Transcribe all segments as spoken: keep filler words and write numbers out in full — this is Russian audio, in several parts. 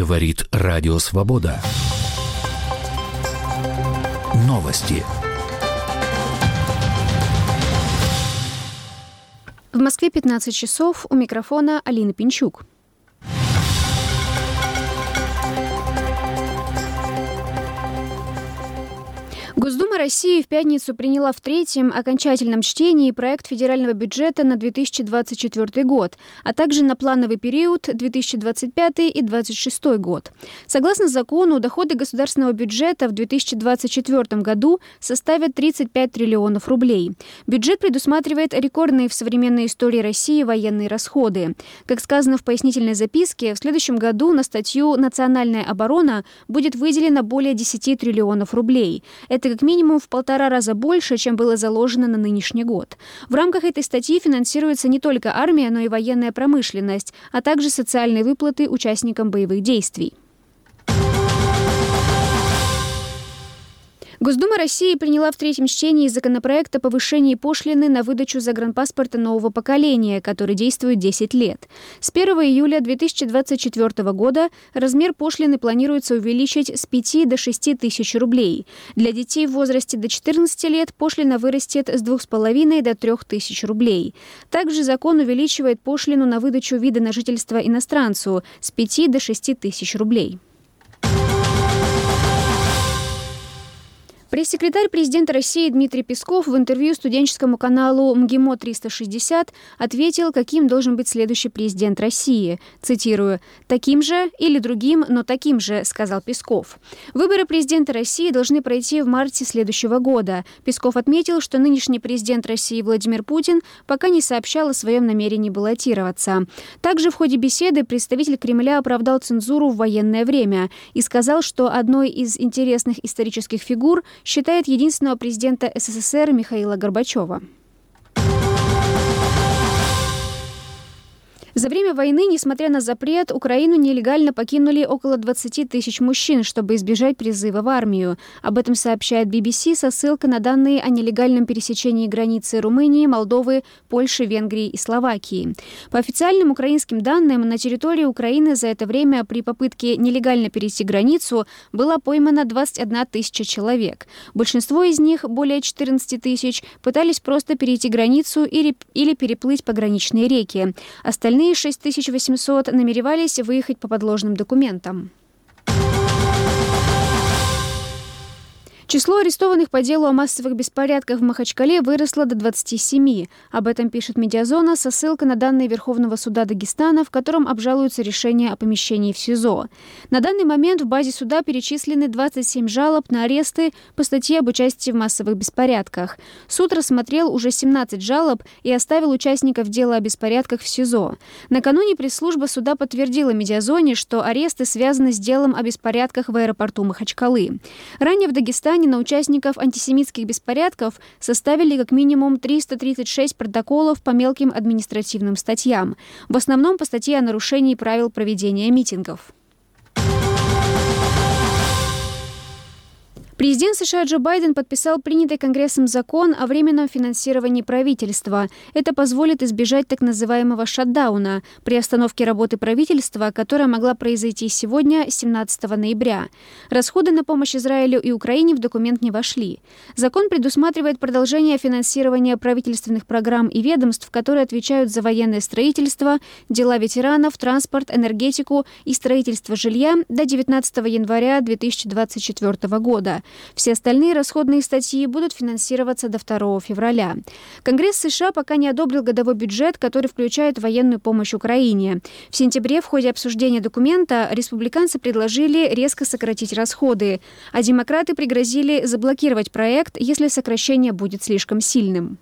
Говорит Радио Свобода. Новости. В Москве пятнадцать часов, у микрофона Алина Пинчук. Госдума России в пятницу приняла в третьем окончательном чтении проект федерального бюджета на две тысячи двадцать четвёртый год, а также на плановый период две тысячи двадцать пятый и две тысячи двадцать шестой год. Согласно закону, доходы государственного бюджета в две тысячи двадцать четвёртом году составят тридцать пять триллионов рублей. Бюджет предусматривает рекордные в современной истории России военные расходы. Как сказано в пояснительной записке, в следующем году на статью «Национальная оборона» будет выделено более десять триллионов рублей. Это как минимум в полтора раза больше, чем было заложено на нынешний год. В рамках этой статьи финансируется не только армия, но и военная промышленность, а также социальные выплаты участникам боевых действий. Госдума России приняла в третьем чтении законопроект о повышении пошлины на выдачу загранпаспорта нового поколения, который действует десять лет. С первого июля две тысячи двадцать четвёртого года размер пошлины планируется увеличить с пяти до шести тысяч рублей. Для детей в возрасте до четырнадцати лет пошлина вырастет с двух с половиной до трех тысяч рублей. Также закон увеличивает пошлину на выдачу вида на жительство иностранцу с пяти до шести тысяч рублей. Пресс-секретарь президента России Дмитрий Песков в интервью студенческому каналу МГИМО триста шестьдесят ответил, каким должен быть следующий президент России. Цитирую: «Таким же или другим, но таким же», — сказал Песков. Выборы президента России должны пройти в марте следующего года. Песков отметил, что нынешний президент России Владимир Путин пока не сообщал о своем намерении баллотироваться. Также в ходе беседы представитель Кремля оправдал цензуру в военное время и сказал, что одной из интересных исторических фигур считает единственного президента СССР Михаила Горбачева. За время войны, несмотря на запрет, Украину нелегально покинули около двадцати тысяч мужчин, чтобы избежать призыва в армию. Об этом сообщает би би си со ссылкой на данные о нелегальном пересечении границы Румынии, Молдовы, Польши, Венгрии и Словакии. По официальным украинским данным, на территории Украины за это время при попытке нелегально перейти границу была поймана двадцать одна тысяча человек. Большинство из них, более четырнадцати тысяч, пытались просто перейти границу или, или переплыть пограничные реки. Остальные шесть тысяч восемьсот намеревались выехать по подложным документам. Число арестованных по делу о массовых беспорядках в Махачкале выросло до двадцати семи. Об этом пишет «Медиазона» со ссылкой на данные Верховного суда Дагестана, в котором обжалуются решения о помещении в СИЗО. На данный момент в базе суда перечислены двадцать семь жалоб на аресты по статье об участии в массовых беспорядках. Суд рассмотрел уже семнадцать жалоб и оставил участников дела о беспорядках в СИЗО. Накануне пресс-служба суда подтвердила «Медиазоне», что аресты связаны с делом о беспорядках в аэропорту Махачкалы. Ранее в Дагестане на участников антисемитских беспорядков составили как минимум триста тридцать шесть протоколов по мелким административным статьям, в основном по статье о нарушении правил проведения митингов. Президент США Джо Байден подписал принятый Конгрессом закон о временном финансировании правительства. Это позволит избежать так называемого шатдауна, приостановки работы правительства, которая могла произойти сегодня, семнадцатого ноября. Расходы на помощь Израилю и Украине в документ не вошли. Закон предусматривает продолжение финансирования правительственных программ и ведомств, которые отвечают за военное строительство, дела ветеранов, транспорт, энергетику и строительство жилья до девятнадцатого января две тысячи двадцать четвёртого года. Все остальные расходные статьи будут финансироваться до второго февраля. Конгресс США пока не одобрил годовой бюджет, который включает военную помощь Украине. В сентябре в ходе обсуждения документа республиканцы предложили резко сократить расходы, а демократы пригрозили заблокировать проект, если сокращение будет слишком сильным.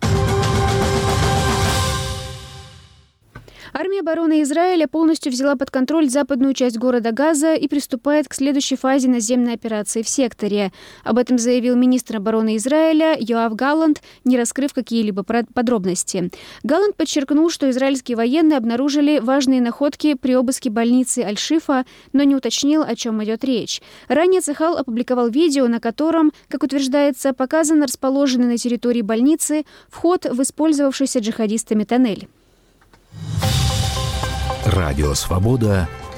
Армия обороны Израиля полностью взяла под контроль западную часть города Газа и приступает к следующей фазе наземной операции в секторе. Об этом заявил министр обороны Израиля Йоав Галлант, не раскрыв какие-либо подробности. Галлант подчеркнул, что израильские военные обнаружили важные находки при обыске больницы Аль-Шифа, но не уточнил, о чем идет речь. Ранее Цахал опубликовал видео, на котором, как утверждается, показан расположенный на территории больницы вход в использовавшийся джихадистами тоннель. Радио «Свобода»